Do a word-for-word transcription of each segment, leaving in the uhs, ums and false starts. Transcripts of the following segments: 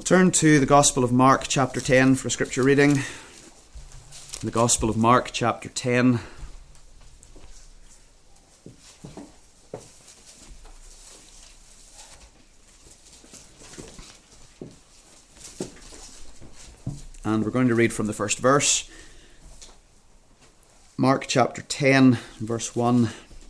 We'll turn to the Gospel of Mark chapter ten for a scripture reading. The Gospel of Mark chapter ten. And we're going to read from the first verse. Mark chapter ten, verse one.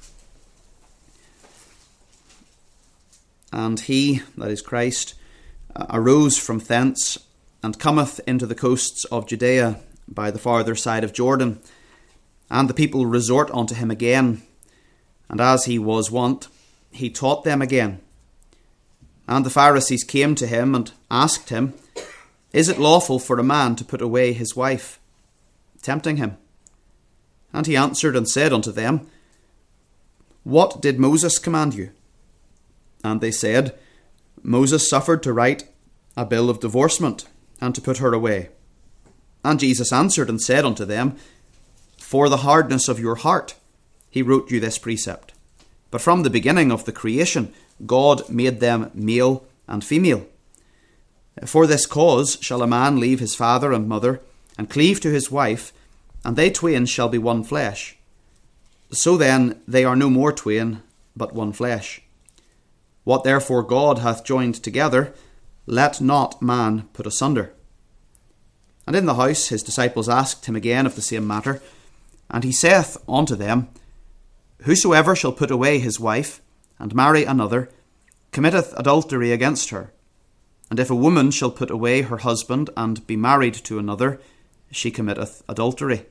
And he, that is Christ, arose from thence, and cometh into the coasts of Judea by the farther side of Jordan. And the people resort unto him again. And as he was wont, he taught them again. And the Pharisees came to him and asked him, Is it lawful for a man to put away his wife? Tempting him. And he answered and said unto them, What did Moses command you? And they said, Moses suffered to write a bill of divorcement, and to put her away. And Jesus answered and said unto them, For the hardness of your heart he wrote you this precept. But from the beginning of the creation God made them male and female. For this cause shall a man leave his father and mother, and cleave to his wife, and they twain shall be one flesh. So then they are no more twain, but one flesh. What therefore God hath joined together, let not man put asunder. And in the house his disciples asked him again of the same matter. And he saith unto them, Whosoever shall put away his wife, and marry another, committeth adultery against her. And if a woman shall put away her husband, and be married to another, she committeth adultery.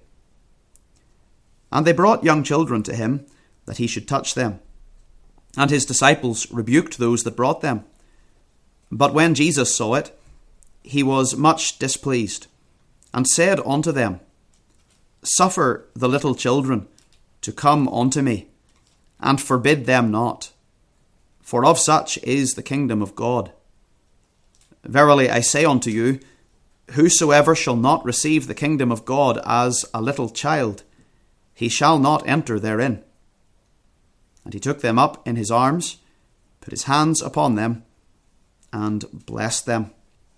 And they brought young children to him, that he should touch them. And his disciples rebuked those that brought them. But when Jesus saw it, he was much displeased, and said unto them, Suffer the little children to come unto me, and forbid them not, for of such is the kingdom of God. Verily I say unto you, Whosoever shall not receive the kingdom of God as a little child, he shall not enter therein. And he took them up in his arms, put his hands upon them, and blessed them.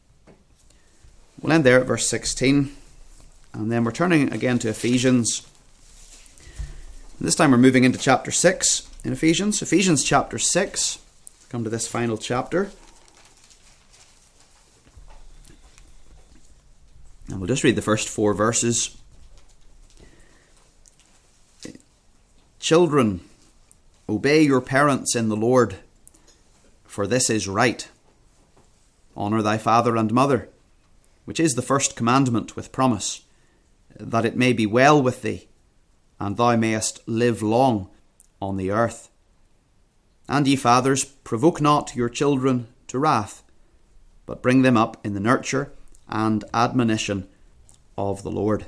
We'll end there at verse sixteen, and then we're turning again to Ephesians. And this time we're moving into chapter six in Ephesians. Ephesians chapter six. Come to this final chapter. And we'll just read the first four verses. Children, obey your parents in the Lord, for this is right. Honour thy father and mother, which is the first commandment with promise, that it may be well with thee, and thou mayest live long on the earth. And ye fathers, provoke not your children to wrath, but bring them up in the nurture and admonition of the Lord.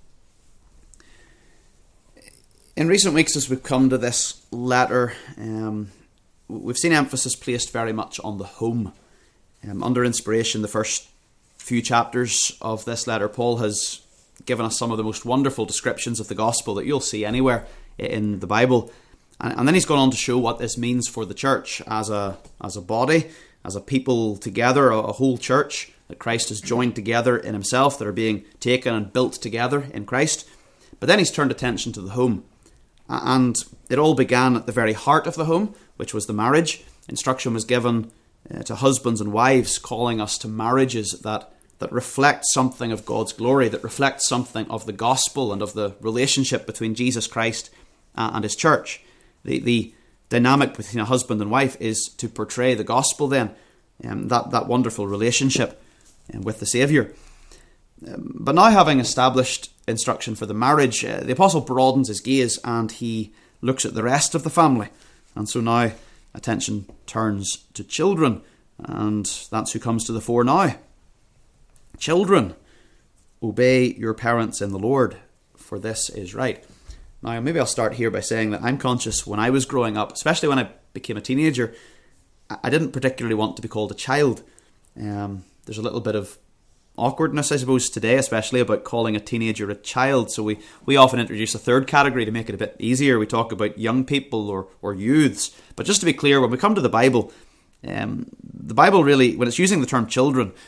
In recent weeks, as we've come to this letter, um, we've seen emphasis placed very much on the home. Um, under inspiration, the first few chapters of this letter, Paul has given us some of the most wonderful descriptions of the gospel that you'll see anywhere in the Bible. And, and then he's gone on to show what this means for the church as a as a body, as a people together, a, a whole church that Christ has joined together in himself, that are being taken and built together in Christ. But then he's turned attention to the home. And it all began at the very heart of the home, which was the marriage. Instruction was given uh, to husbands and wives, calling us to marriages that, that reflect something of God's glory, that reflect something of the gospel and of the relationship between Jesus Christ uh, and his church. The, the dynamic between a husband and wife is to portray the gospel then, um, that, that wonderful relationship um, with the Saviour. Um, but now, having established instruction for the marriage, uh, the apostle broadens his gaze and he looks at the rest of the family. And so now attention turns to children, and that's who comes to the fore now. Children, obey your parents in the Lord, for this is right. Now, maybe I'll start here by saying that I'm conscious when I was growing up, especially when I became a teenager, I didn't particularly want to be called a child. Um, there's a little bit of awkwardness, I suppose, today, especially about calling a teenager a child. So we, we often introduce a third category to make it a bit easier. We talk about young people or, or youths. But just to be clear, when we come to the Bible, um, the Bible really, when it's using the term children,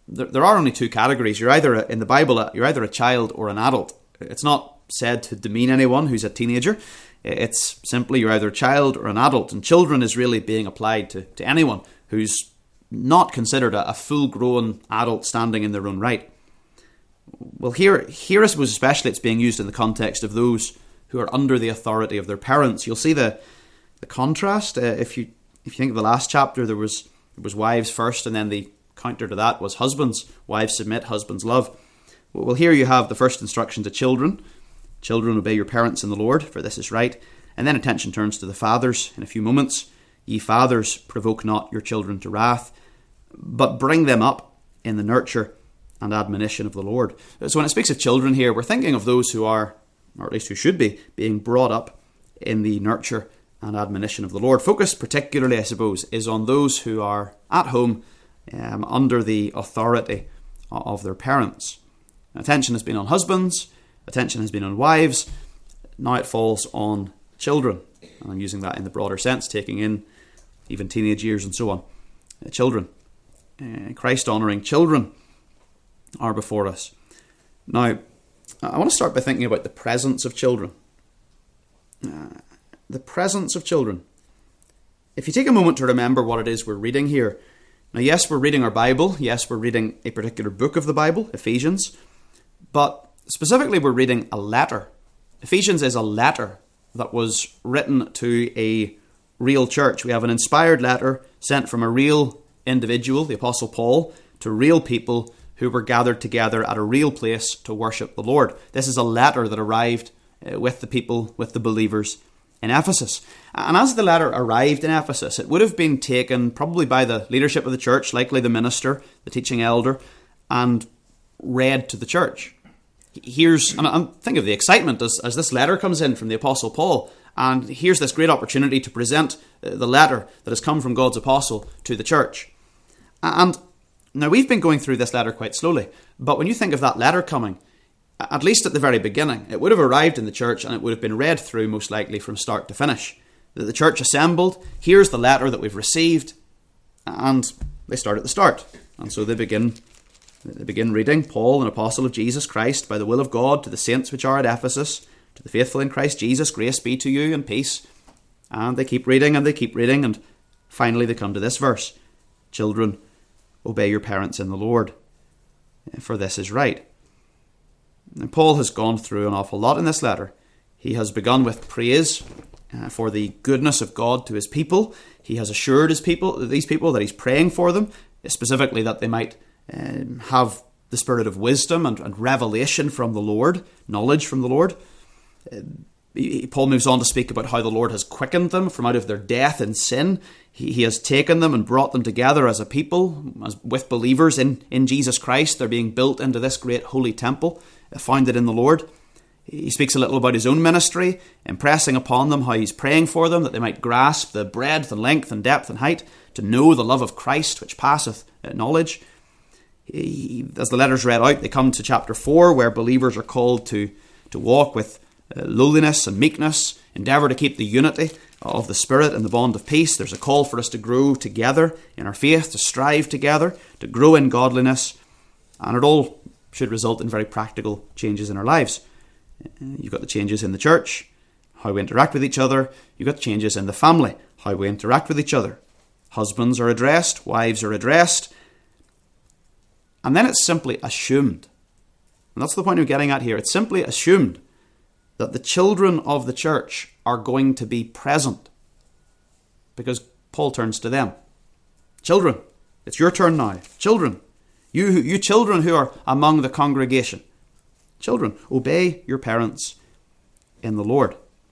there, there are only two categories. You're either, a, in the Bible, you're either a child or an adult. It's not said to demean anyone who's a teenager. It's simply you're either a child or an adult. And children is really being applied to, to anyone who's not considered a, a full-grown adult standing in their own right. Well, here, here I suppose especially it's being used in the context of those who are under the authority of their parents. You'll see the the contrast. Uh, if you if you think of the last chapter, there was there was wives first, and then the counter to that was husbands. Wives submit, husbands love. Well, here you have the first instruction to children. Children, obey your parents in the Lord, for this is right. And then attention turns to the fathers in a few moments. Ye fathers, provoke not your children to wrath, but bring them up in the nurture and admonition of the Lord. So when it speaks of children here, we're thinking of those who are, or at least who should be, being brought up in the nurture and admonition of the Lord. Focus particularly, I suppose, is on those who are at home um, under the authority of their parents. Attention has been on husbands, attention has been on wives, now it falls on children. And I'm using that in the broader sense, taking in even teenage years and so on. Uh, children. Uh, Christ-honouring children are before us. Now, I want to start by thinking about the presence of children. Uh, the presence of children. If you take a moment to remember what it is we're reading here. Now, yes, we're reading our Bible. Yes, we're reading a particular book of the Bible, Ephesians. But specifically, we're reading a letter. Ephesians is a letter that was written to a real church. We have an inspired letter sent from a real individual, the Apostle Paul, to real people who were gathered together at a real place to worship the Lord. This is a letter that arrived uh, with the people, with the believers in Ephesus. And as the letter arrived in Ephesus, it would have been taken probably by the leadership of the church, likely the minister, the teaching elder, and read to the church. Here's, and I'm thinking of the excitement as, as this letter comes in from the Apostle Paul, and here's this great opportunity to present the letter that has come from God's apostle to the church. And now, we've been going through this letter quite slowly, but when you think of that letter coming, at least at the very beginning, it would have arrived in the church and it would have been read through most likely from start to finish. The church assembled, here's the letter that we've received, and they start at the start. And so they begin they begin reading, Paul, an apostle of Jesus Christ, by the will of God, to the saints which are at Ephesus, to the faithful in Christ Jesus, grace be to you and peace. And they keep reading and they keep reading, and finally they come to this verse. Children, obey your parents in the Lord, for this is right. And Paul has gone through an awful lot in this letter. He has begun with praise uh, for the goodness of God to his people. He has assured his people, these people, that he's praying for them, specifically that they might um, have the spirit of wisdom and, and revelation from the Lord, knowledge from the Lord. Uh, Paul moves on to speak about how the Lord has quickened them from out of their death and sin. He, he has taken them and brought them together as a people, as with believers in, in Jesus Christ. They're being built into this great holy temple, founded in the Lord. He speaks a little about his own ministry, impressing upon them how he's praying for them, that they might grasp the breadth and length and depth and height, to know the love of Christ, which passeth knowledge. He, as the letter's read out, they come to chapter four, where believers are called to, to walk with Uh, lowliness and meekness, endeavour to keep the unity of the Spirit and the bond of peace. There's a call for us to grow together in our faith, to strive together, to grow in godliness, and it all should result in very practical changes in our lives. Uh, you've got the changes in the church, how we interact with each other. You've got changes in the family, how we interact with each other. Husbands are addressed, wives are addressed, and then it's simply assumed. And that's the point I'm getting at here. It's simply assumed that the children of the church are going to be present, because Paul turns to them. Children, it's your turn now. Children, you, you children who are among the congregation. Children, obey your parents in the Lord.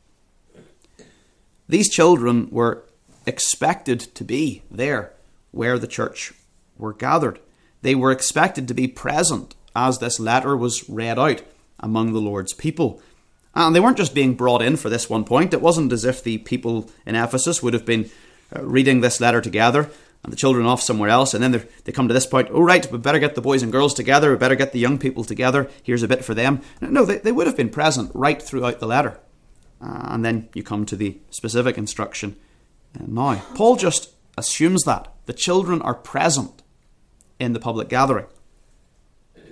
These children were expected to be there where the church were gathered. They were expected to be present as this letter was read out among the Lord's people. And they weren't just being brought in for this one point. It wasn't as if the people in Ephesus would have been uh, reading this letter together and the children off somewhere else, and then they come to this point, oh right, we better get the boys and girls together, we better get the young people together, here's a bit for them. No, they, they would have been present right throughout the letter. Uh, and then you come to the specific instruction uh, now. Paul just assumes that the children are present in the public gathering.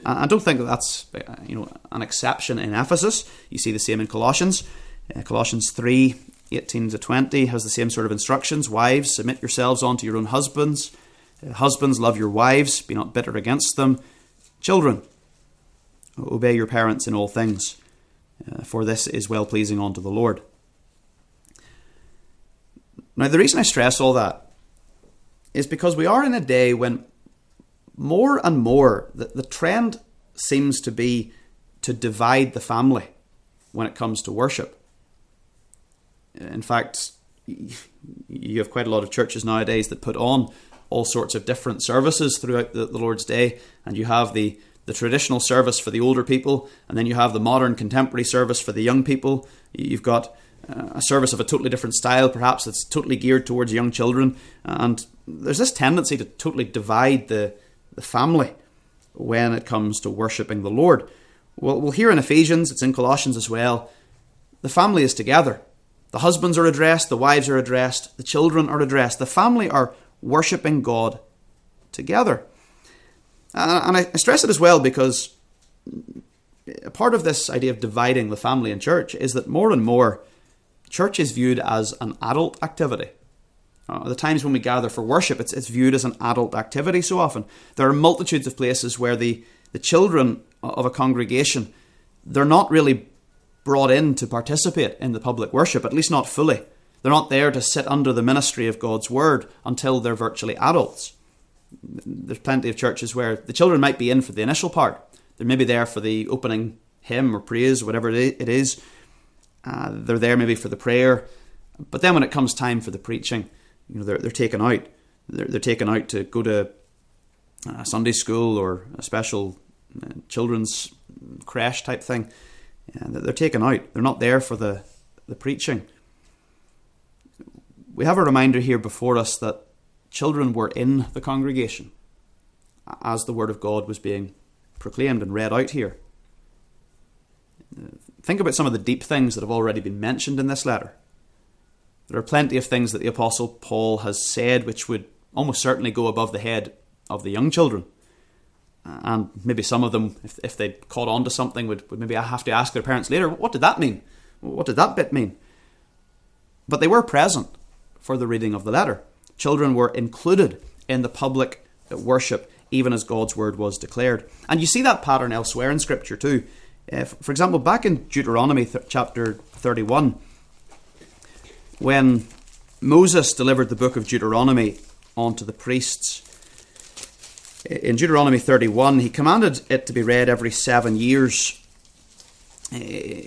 I don't think that that's you know an exception in Ephesus. You see the same in Colossians. Uh, Colossians three, eighteen to twenty has the same sort of instructions. Wives, submit yourselves unto your own husbands. Uh, husbands, love your wives. Be not bitter against them. Children, obey your parents in all things, uh, for this is well-pleasing unto the Lord. Now, the reason I stress all that is because we are in a day when more and more the, the trend seems to be to divide the family when it comes to worship. In fact, you have quite a lot of churches nowadays that put on all sorts of different services throughout the, the Lord's Day, and you have the, the traditional service for the older people, and then you have the modern contemporary service for the young people. You've got uh, a service of a totally different style, perhaps, that's totally geared towards young children, and there's this tendency to totally divide the, the family when it comes to worshipping the Lord. Well, well, here in Ephesians, it's in Colossians as well, the family is together. The husbands are addressed, the wives are addressed, the children are addressed. The family are worshipping God together. And I stress it as well because a part of this idea of dividing the family and church is that more and more church is viewed as an adult activity. Uh, the times when we gather for worship, it's, it's viewed as an adult activity so often. There are multitudes of places where the, the children of a congregation, they're not really brought in to participate in the public worship, at least not fully. They're not there to sit under the ministry of God's word until they're virtually adults. There's plenty of churches where the children might be in for the initial part. They're maybe there for the opening hymn or praise, whatever it is. Uh, they're there maybe for the prayer. But then when it comes time for the preaching, you know, they're, they're taken out. They're, they're taken out to go to a Sunday school or a special uh, children's creche type thing. And they're taken out. They're not there for the, the preaching. We have a reminder here before us that children were in the congregation as the word of God was being proclaimed and read out here. Think about some of the deep things that have already been mentioned in this letter. There are plenty of things that the Apostle Paul has said which would almost certainly go above the head of the young children. And maybe some of them, if, if they'd caught on to something, would, would maybe have to ask their parents later, what did that mean? What did that bit mean? But they were present for the reading of the letter. Children were included in the public worship, even as God's word was declared. And you see that pattern elsewhere in Scripture too. Uh, for example, back in Deuteronomy th- chapter thirty-one, when Moses delivered the book of Deuteronomy onto the priests, in Deuteronomy thirty-one, he commanded it to be read every seven years. Uh,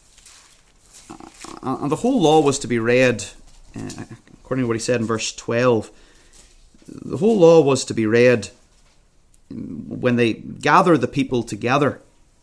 and the whole law was to be read, uh, according to what he said in verse twelve, the whole law was to be read when they gather the people together,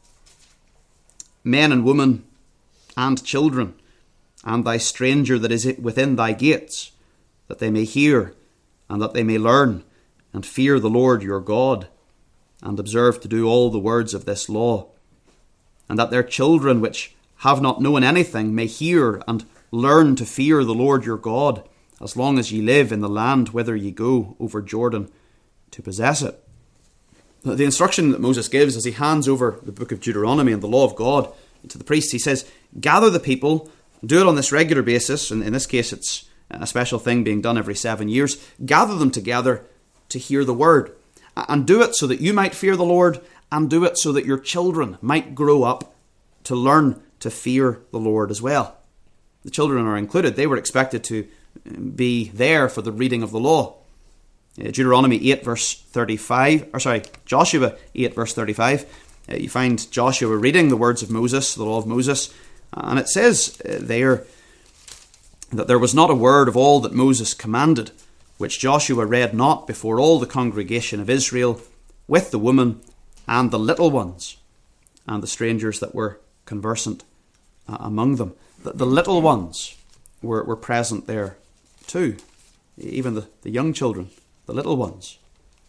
men and women and children, and thy stranger that is within thy gates, that they may hear and that they may learn, and fear the Lord your God, and observe to do all the words of this law, and that their children which have not known anything may hear and learn to fear the Lord your God, as long as ye live in the land whither ye go over Jordan to possess it. The instruction that Moses gives as he hands over the book of Deuteronomy and the law of God to the priests, he says, gather the people, do it on this regular basis, and in this case it's a special thing being done every seven years, gather them together to hear the word, and do it so that you might fear the Lord, and do it so that your children might grow up to learn to fear the Lord as well. The children are included. They were expected to be there for the reading of the law. Deuteronomy eight verse thirty-five, or sorry, Joshua eight verse thirty-five, uh, you find Joshua reading the words of Moses, the law of Moses, and it says uh, there that there was not a word of all that Moses commanded, which Joshua read not before all the congregation of Israel, with the women and the little ones, and the strangers that were conversant uh, among them. The, the little ones were, were present there too, even the, the young children, the little ones.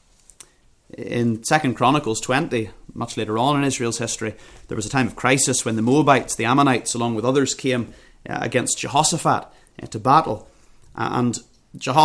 In Second Chronicles twenty, much later on in Israel's history, there was a time of crisis when the Moabites, the Ammonites, along with others, came uh, against Jehoshaphat uh, to battle. And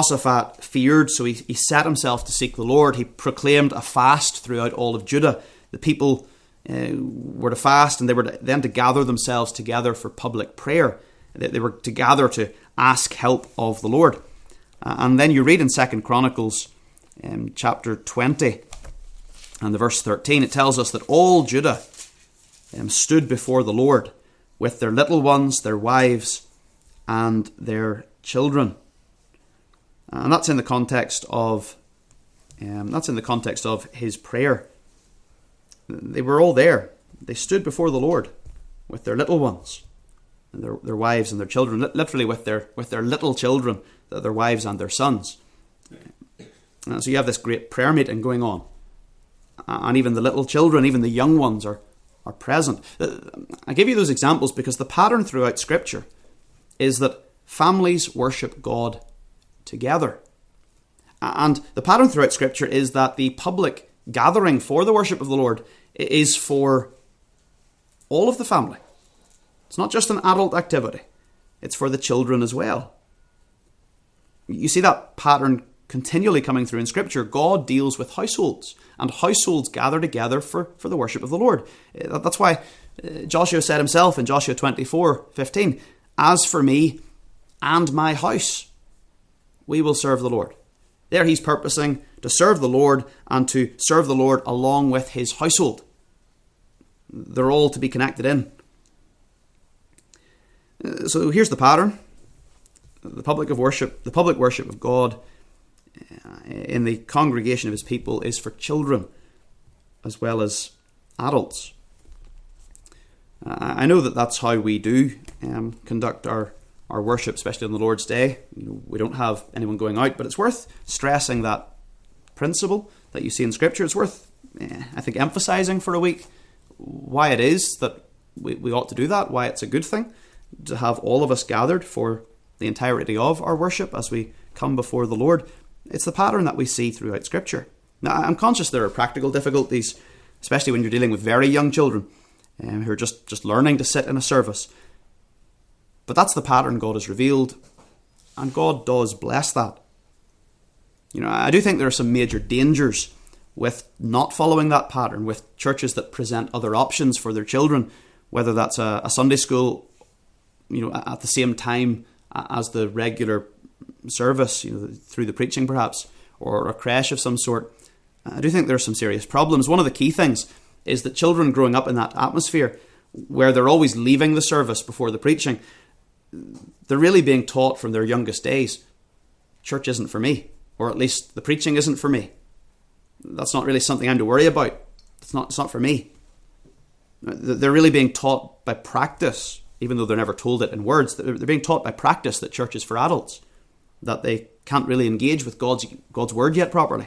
Jehoshaphat feared, so he, he set himself to seek the Lord. He proclaimed a fast throughout all of Judah the people uh, were to fast, and they were to, then to gather themselves together for public prayer. They, they were to gather to ask help of the Lord. Uh, and then you read in Second Chronicles um, chapter twenty and the verse thirteen, it tells us that all Judah um, stood before the Lord with their little ones, their wives, and their children. And that's in the context of um, that's in the context of his prayer. They were all there. They stood before the Lord with their little ones, and their, their wives and their children, literally with their with their little children, their wives and their sons. And so you have this great prayer meeting going on, and even the little children, even the young ones, are are present. I give you those examples because the pattern throughout Scripture is that families worship God together. And the pattern throughout Scripture is that the public gathering for the worship of the Lord is for all of the family. It's not just an adult activity. It's for the children as well. You see that pattern continually coming through in Scripture. God deals with households, and households gather together for, for the worship of the Lord. That's why Joshua said himself in Joshua twenty-four fifteen, "As for me and my house, we will serve the Lord." There he's purposing to serve the Lord and to serve the Lord along with his household. They're all to be connected in. So here's the pattern. The public of worship, the public worship of God in the congregation of his people is for children as well as adults. I know that that's how we do um, conduct our, our worship, especially on the Lord's Day. You know, we don't have anyone going out, but it's worth stressing that principle that you see in Scripture. It's worth, eh, I think, emphasising for a week why it is that we, we ought to do that, why it's a good thing to have all of us gathered for the entirety of our worship as we come before the Lord. It's the pattern that we see throughout Scripture. Now, I'm conscious there are practical difficulties, especially when you're dealing with very young children um, who are just, just learning to sit in a service. But that's the pattern God has revealed, and God does bless that. You know, I do think there are some major dangers with not following that pattern, with churches that present other options for their children, whether that's a, a Sunday school, you know, at the same time as the regular service, you know, through the preaching perhaps, or a creche of some sort. I do think there are some serious problems. One of the key things is that children growing up in that atmosphere where they're always leaving the service before the preaching, they're really being taught from their youngest days, church isn't for me, or at least the preaching isn't for me. That's not really something I'm to worry about. It's not, it's not for me. They're really being taught by practice, even though they're never told it in words. They're being taught by practice that church is for adults, that they can't really engage with God's God's word yet properly.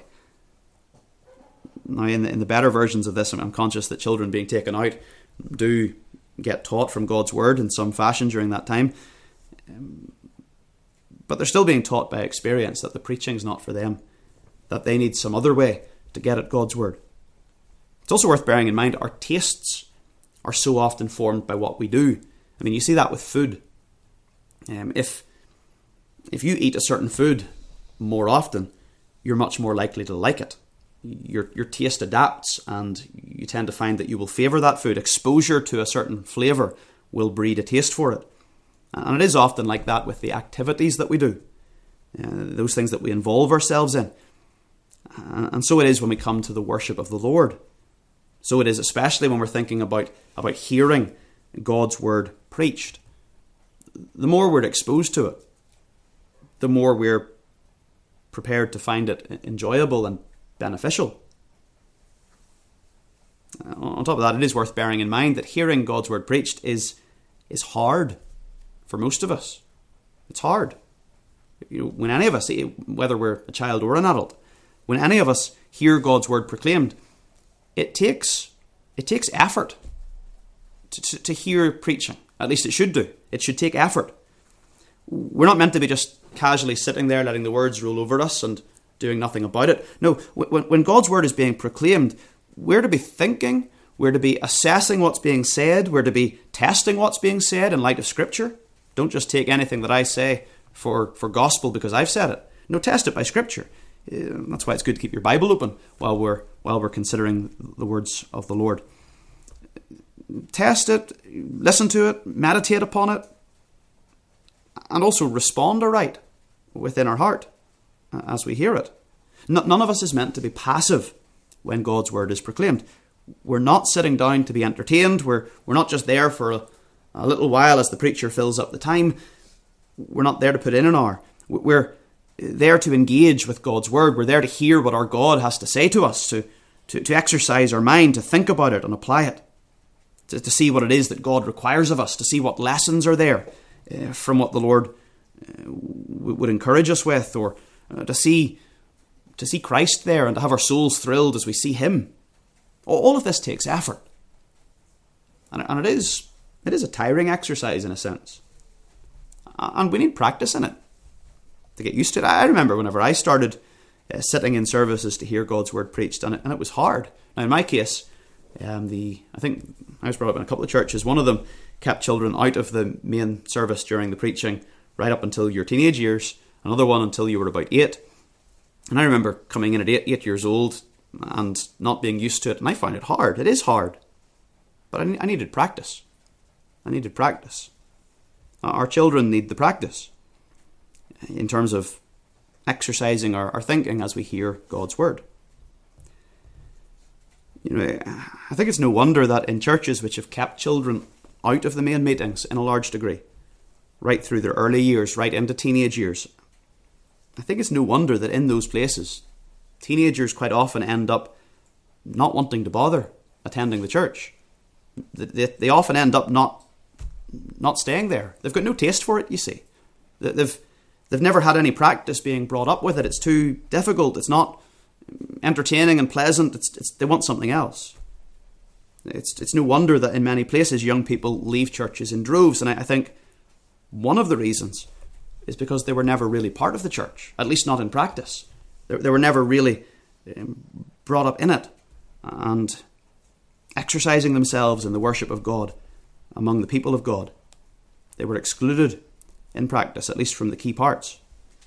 Now, in the, in the better versions of this, I'm conscious that children being taken out do get taught from God's word in some fashion during that time. Um, but they're still being taught by experience that the preaching's not for them, that they need some other way to get at God's word. It's also worth bearing in mind our tastes are so often formed by what we do. I mean, you see that with food. Um, if if you eat a certain food more often, you're much more likely to like it. Your your taste adapts, and you tend to find that you will favour that food. Exposure to a certain flavour will breed a taste for it. And it is often like that with the activities that we do, uh, those things that we involve ourselves in. And so it is when we come to the worship of the Lord. So it is especially when we're thinking about, about hearing God's word preached. The more we're exposed to it, the more we're prepared to find it enjoyable and beneficial. On top of that, it is worth bearing in mind that hearing God's word preached is, is hard for most of us. It's hard. You know, when any of us, whether we're a child or an adult, when any of us hear God's word proclaimed, it takes it takes effort to, to, to hear preaching. At least it should do. It should take effort. We're not meant to be just casually sitting there letting the words roll over us and doing nothing about it. No, when, when God's word is being proclaimed, we're to be thinking, we're to be assessing what's being said, we're to be testing what's being said in light of Scripture. Don't just take anything that I say for, for gospel because I've said it. No, test it by Scripture. Uh, that's why it's good to keep your Bible open while we're while we're considering the words of the Lord. Test it, listen to it, meditate upon it, and also respond aright within our heart as we hear it. None of us is meant to be passive when God's word is proclaimed. We're not sitting down to be entertained. We're, we're not just there for a, a little while as the preacher fills up the time. We're not there to put in an hour. We're there to engage with God's word. We're there to hear what our God has to say to us, to, to, to exercise our mind, to think about it and apply it, to, to see what it is that God requires of us, to see what lessons are there uh, from what the Lord uh, w- would encourage us with, or uh, to see to see Christ there and to have our souls thrilled as we see him. All of this takes effort. And, and it is it is a tiring exercise in a sense. And we need practice in it to get used to it. I remember whenever I started uh, sitting in services to hear God's word preached, and it, and it was hard. Now in my case, um, the I think I was brought up in a couple of churches. One of them kept children out of the main service during the preaching right up until your teenage years. Another one until you were about eight. And I remember coming in at eight, eight years old and not being used to it, and I found it hard. It is hard. But I, I needed practice. I needed practice. Our children need the practice in terms of exercising our, our thinking as we hear God's word. You know, I think it's no wonder that in churches which have kept children out of the main meetings in a large degree, right through their early years, right into teenage years, I think it's no wonder that in those places, teenagers quite often end up not wanting to bother attending the church. They, they often end up not not staying there. They've got no taste for it, you see. They've they've never had any practice being brought up with it. It's too difficult. It's not entertaining and pleasant. It's, it's they want something else. It's it's no wonder that in many places young people leave churches in droves. And I, I think one of the reasons is because they were never really part of the church, at least not in practice. They, they were never really um, brought up in it and exercising themselves in the worship of God among the people of God. They were excluded in practice, at least from the key parts.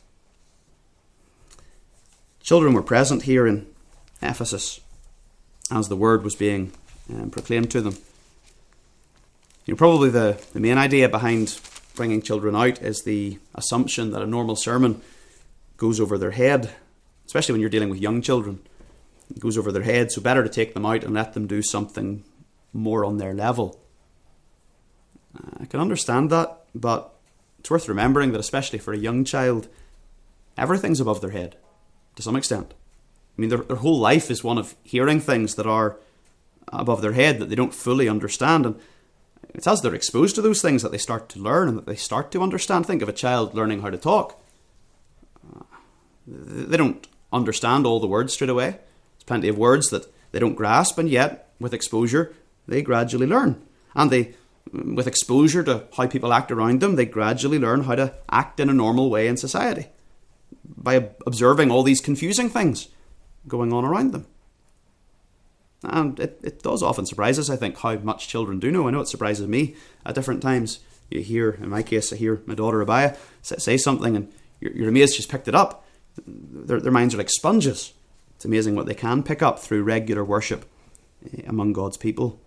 Children were present here in Ephesus as the word was being um, proclaimed to them. You know, probably the, the main idea behind bringing children out is the assumption that a normal sermon goes over their head, especially when you're dealing with young children. It goes over their head, so better to take them out and let them do something more on their level. I can understand that, but it's worth remembering that especially for a young child, everything's above their head, to some extent. I mean, their, their whole life is one of hearing things that are above their head that they don't fully understand, and it's as they're exposed to those things that they start to learn and that they start to understand. Think of a child learning how to talk. Uh, they don't understand all the words straight away. There's plenty of words that they don't grasp, and yet, with exposure, they gradually learn. And they, with exposure to how people act around them, they gradually learn how to act in a normal way in society by observing all these confusing things going on around them. And it, it does often surprise us, I think, how much children do know. I know it surprises me at different times. You hear, in my case, I hear my daughter Abaya say something and you're, you're amazed she's picked it up. Their, their minds are like sponges. It's amazing what they can pick up through regular worship among God's people.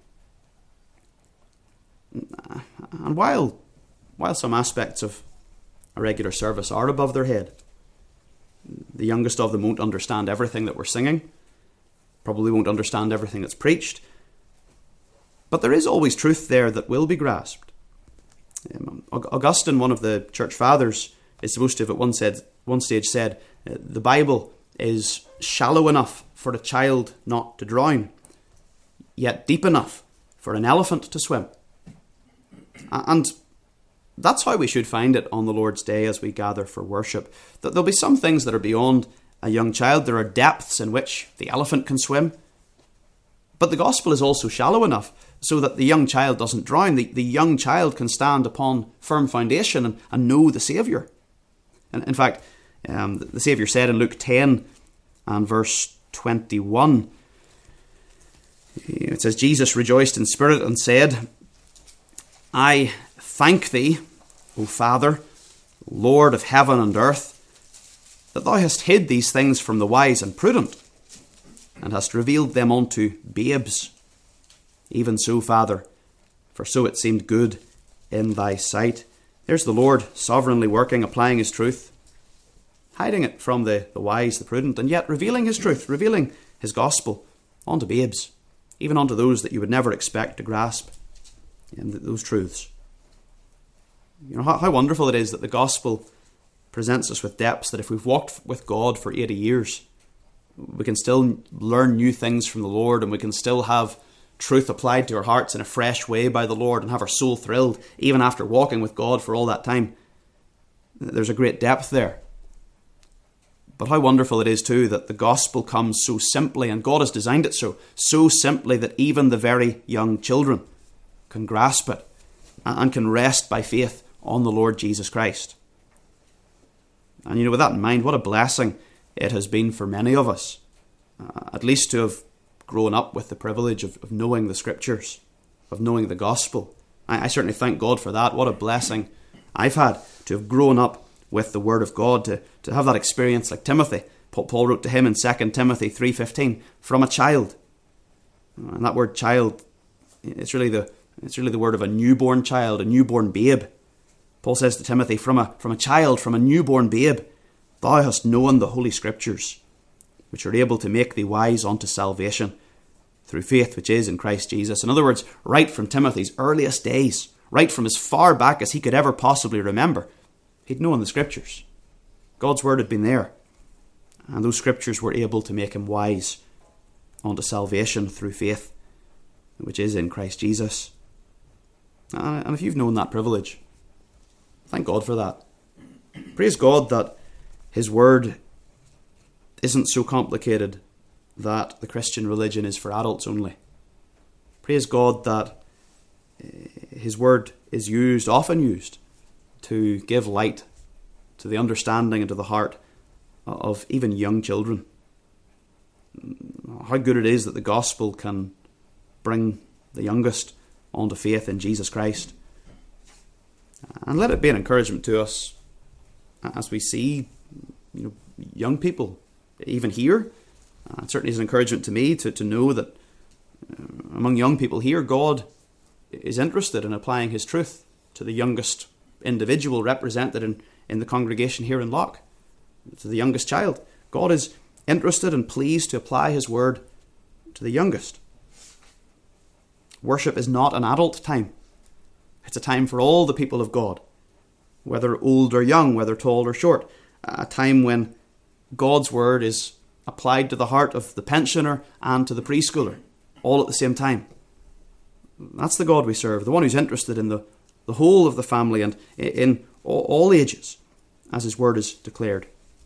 And while, while some aspects of a regular service are above their head, the youngest of them won't understand everything that we're singing, probably won't understand everything that's preached. But there is always truth there that will be grasped. Um, Augustine, one of the church fathers, is supposed to have at one, said, one stage said, uh, the Bible is shallow enough for a child not to drown, yet deep enough for an elephant to swim. And that's how we should find it on the Lord's Day as we gather for worship. That there'll be some things that are beyond a young child. There are depths in which the elephant can swim. But the gospel is also shallow enough so that the young child doesn't drown. The, the young child can stand upon firm foundation and, and know the Saviour. And in fact, um, the Saviour said in Luke ten and verse twenty-one, it says, Jesus rejoiced in spirit and said, I thank thee, O Father, Lord of heaven and earth, that thou hast hid these things from the wise and prudent, and hast revealed them unto babes. Even so, Father, for so it seemed good in thy sight. There's the Lord sovereignly working, applying his truth, hiding it from the, the wise, the prudent, and yet revealing his truth, revealing his gospel unto babes, even unto those that you would never expect to grasp in those truths. You know, how, how wonderful it is that the gospel presents us with depths that if we've walked with God for eighty years, we can still learn new things from the Lord, and we can still have truth applied to our hearts in a fresh way by the Lord and have our soul thrilled even after walking with God for all that time. There's a great depth there. But how wonderful it is too that the gospel comes so simply, and God has designed it so, so simply that even the very young children can grasp it and can rest by faith on the Lord Jesus Christ. And you know, with that in mind, what a blessing it has been for many of us, uh, at least to have grown up with the privilege of, of knowing the Scriptures, of knowing the gospel. I, I certainly thank God for that. What a blessing I've had to have grown up with the Word of God, to, to have that experience like Timothy. Paul wrote to him in Second Timothy three fifteen, from a child. And that word child, it's really the it's really the word of a newborn child, a newborn babe. Paul says to Timothy, from a, from a child, from a newborn babe, thou hast known the Holy Scriptures, which are able to make thee wise unto salvation through faith which is in Christ Jesus. In other words, right from Timothy's earliest days, right from as far back as he could ever possibly remember, he'd known the Scriptures. God's word had been there, and those Scriptures were able to make him wise unto salvation through faith which is in Christ Jesus. And if you've known that privilege, thank God for that. Praise God that his word isn't so complicated that the Christian religion is for adults only. Praise God that his word is used, often used, to give light to the understanding and to the heart of even young children. How good it is that the gospel can bring the youngest onto faith in Jesus Christ. And let it be an encouragement to us as we see, you know, young people, even here. Uh, it certainly is an encouragement to me to, to know that uh, among young people here, God is interested in applying his truth to the youngest individual represented in, in the congregation here in Loch, to the youngest child. God is interested and pleased to apply his word to the youngest. Worship is not an adult time. It's a time for all the people of God, whether old or young, whether tall or short. A time when God's word is applied to the heart of the pensioner and to the preschooler, all at the same time. That's the God we serve, the one who's interested in the, the whole of the family and in all, all ages, as his word is declared.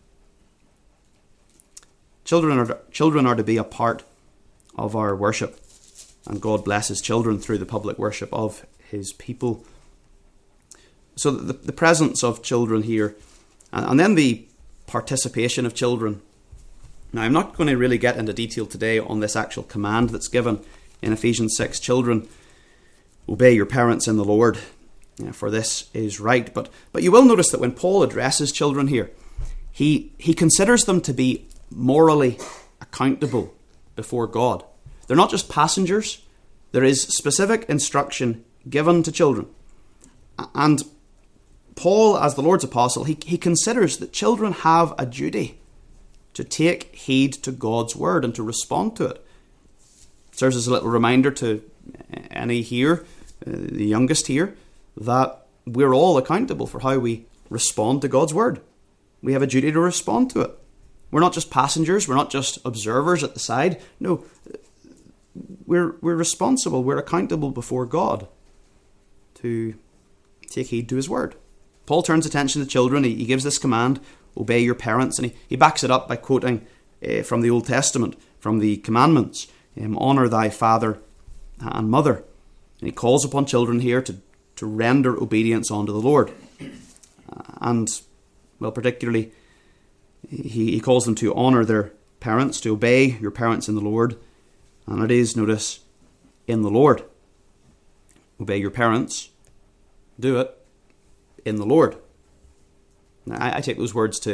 Children are, children are to be a part of our worship, and God blesses children through the public worship of his people. So the, the presence of children here, and, and then the participation of children. Now, I'm not going to really get into detail today on this actual command that's given in Ephesians six. Children, obey your parents in the Lord, for this is right. But but you will notice that when Paul addresses children here, he he considers them to be morally accountable before God. They're not just passengers. There is specific instruction given to children. And Paul, as the Lord's apostle, he, he considers that children have a duty to take heed to God's word and to respond to it. It serves as a little reminder to any here, uh, the youngest here, that we're all accountable for how we respond to God's word. We have a duty to respond to it. We're not just passengers. We're not just observers at the side. No, we're we're responsible. We're accountable before God to take heed to his word. Paul turns attention to children. He, he gives this command, obey your parents, and he, he backs it up by quoting uh, from the Old Testament, from the commandments, um, honour thy father and mother. And he calls upon children here to, to render obedience unto the Lord. Uh, and, well, particularly, he, he calls them to honour their parents, to obey your parents in the Lord. And it is, notice, in the Lord. Obey your parents. Do it in the Lord. Now, I, I take those words to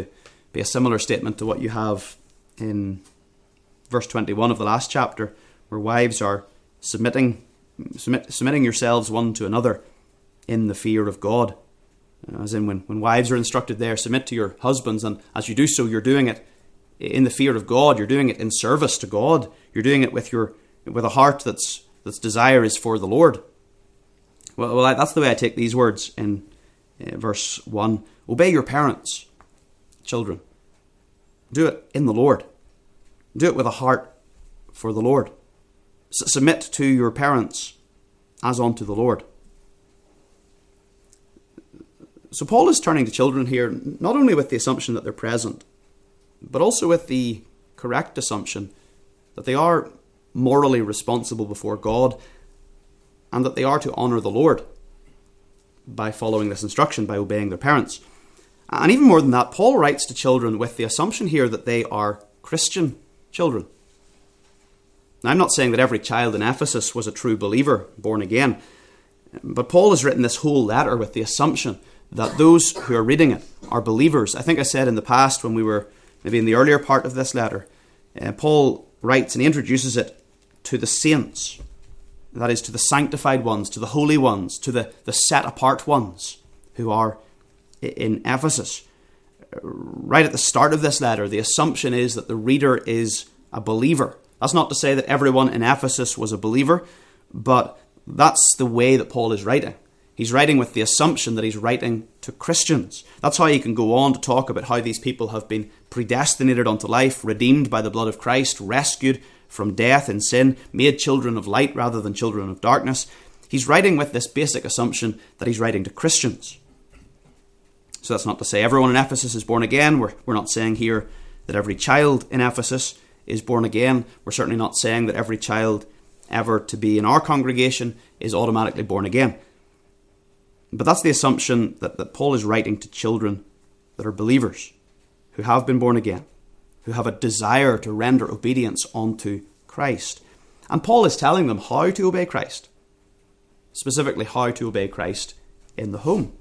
be a similar statement to what you have in verse twenty-one of the last chapter, where wives are submitting, submit, submitting yourselves one to another in the fear of God. As in, when, when wives are instructed there, submit to your husbands, and as you do so, you're doing it in the fear of God. You're doing it in service to God. You're doing it with your with a heart that's that's desire is for the Lord. Well, well that's the way I take these words in uh, verse one. Obey your parents, children. Do it in the Lord. Do it with a heart for the Lord. S- submit to your parents as unto the Lord. So Paul is turning to children here, not only with the assumption that they're present, but also with the correct assumption that they are morally responsible before God, and that they are to honour the Lord by following this instruction, by obeying their parents. And even more than that, Paul writes to children with the assumption here that they are Christian children. Now, I'm not saying that every child in Ephesus was a true believer, born again, but Paul has written this whole letter with the assumption that those who are reading it are believers. I think I said in the past, when we were maybe in the earlier part of this letter, uh, Paul writes and he introduces it to the saints, that is, to the sanctified ones, to the holy ones, to the, the set-apart ones who are in Ephesus. Right at the start of this letter, the assumption is that the reader is a believer. That's not to say that everyone in Ephesus was a believer, but that's the way that Paul is writing. He's writing with the assumption that he's writing to Christians. That's how he can go on to talk about how these people have been predestinated unto life, redeemed by the blood of Christ, rescued from death and sin, made children of light rather than children of darkness. He's writing with this basic assumption that he's writing to Christians. So that's not to say everyone in Ephesus is born again. We're, we're not saying here that every child in Ephesus is born again. We're certainly not saying that every child ever to be in our congregation is automatically born again. But that's the assumption that, that Paul is writing to children that are believers, who have been born again, who have a desire to render obedience unto Christ. And Paul is telling them how to obey Christ, specifically how to obey Christ in the home.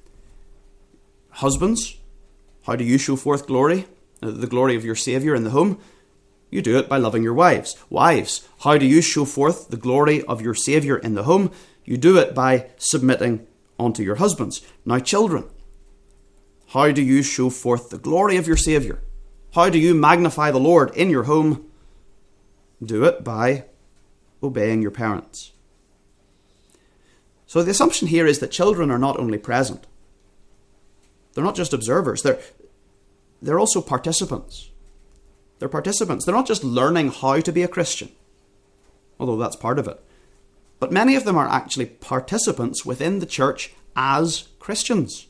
Husbands, how do you show forth glory, the glory of your Saviour in the home? You do it by loving your wives. Wives, how do you show forth the glory of your Saviour in the home? You do it by submitting unto your husbands. Now, children, how do you show forth the glory of your Saviour? How do you magnify the Lord in your home? Do it by obeying your parents. So the assumption here is that children are not only present. They're not just observers. They're, they're also participants. They're participants. They're not just learning how to be a Christian, although that's part of it. But many of them are actually participants within the church as Christians.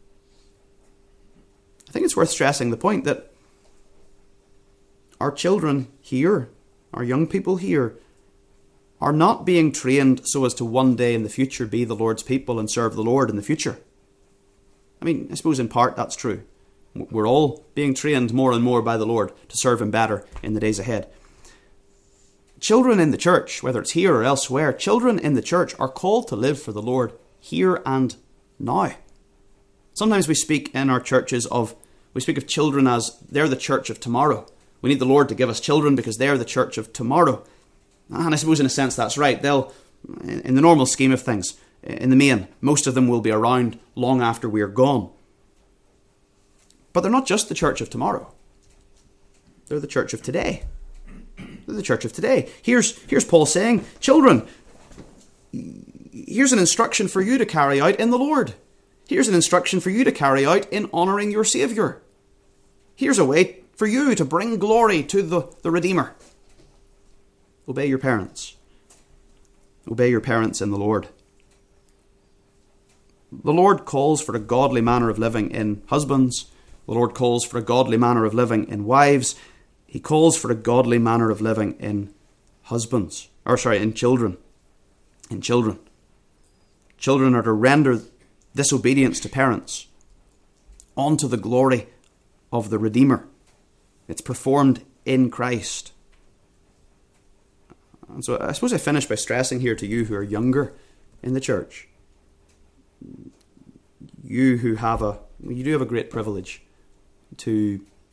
I think it's worth stressing the point that our children here, our young people here, are not being trained so as to one day in the future be the Lord's people and serve the Lord in the future. I mean, I suppose in part that's true. We're all being trained more and more by the Lord to serve Him better in the days ahead. Children in the church, whether it's here or elsewhere, children in the church are called to live for the Lord here and now. Sometimes we speak in our churches of, we speak of children as they're the church of tomorrow. We need the Lord to give us children because they're the church of tomorrow. And I suppose in a sense that's right. They'll, in the normal scheme of things, in the main, most of them will be around long after we're gone. But they're not just the church of tomorrow. They're the church of today. They're the church of today. Here's, here's Paul saying, children, here's an instruction for you to carry out in the Lord. Here's an instruction for you to carry out in honouring your Saviour. Here's a way for you to bring glory to the, the Redeemer. Obey your parents. Obey your parents in the Lord. The Lord calls for a godly manner of living in husbands. The Lord calls for a godly manner of living in wives. He calls for a godly manner of living in husbands. Or sorry, in children. In children. Children are to render this obedience to parents unto the glory of the Redeemer. It's performed in Christ. And so I suppose I finish by stressing here to you who are younger in the church. You who have a, you do have a great privilege to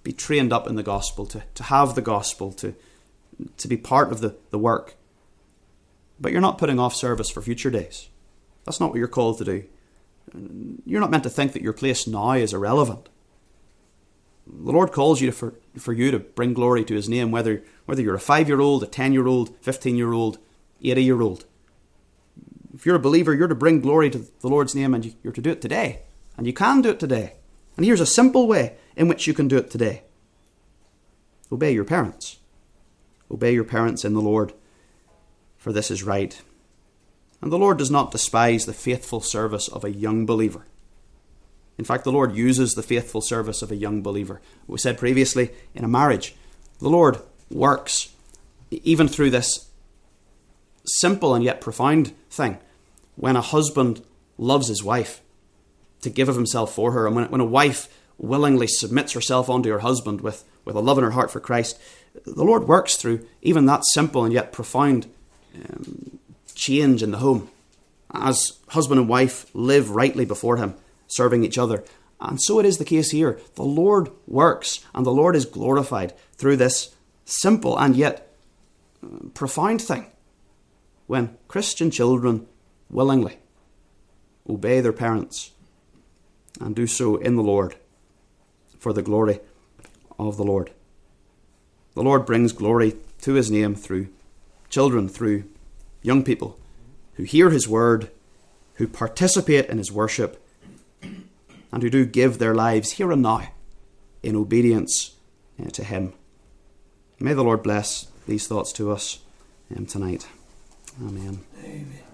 be trained up in the gospel, to, to have the gospel, to, to be part of the, the work. But you're not putting off service for future days. That's not what you're called to do. You're not meant to think that your place now is irrelevant. The Lord calls you to, for, for you to bring glory to his name, whether, whether you're a five-year-old, a ten-year-old, fifteen-year-old, eighty-year-old. If you're a believer, you're to bring glory to the Lord's name, and you're to do it today. And you can do it today. And here's a simple way in which you can do it today. Obey your parents. Obey your parents in the Lord, for this is right. And the Lord does not despise the faithful service of a young believer. In fact, the Lord uses the faithful service of a young believer. We said previously, in a marriage, the Lord works even through this simple and yet profound thing. When a husband loves his wife, to give of himself for her, and when, when a wife willingly submits herself unto her husband with, with a love in her heart for Christ, the Lord works through even that simple and yet profound um, change in the home, as husband and wife live rightly before him, serving each other. And so it is the case here. The Lord works, and the Lord is glorified through this simple and yet uh, profound thing, when Christian children willingly obey their parents and do so in the Lord for the glory of the Lord. The Lord brings glory to his name through children, through young people who hear his word, who participate in his worship, and who do give their lives here and now in obedience uh, to him. May the Lord bless these thoughts to us um, tonight. Amen. Amen.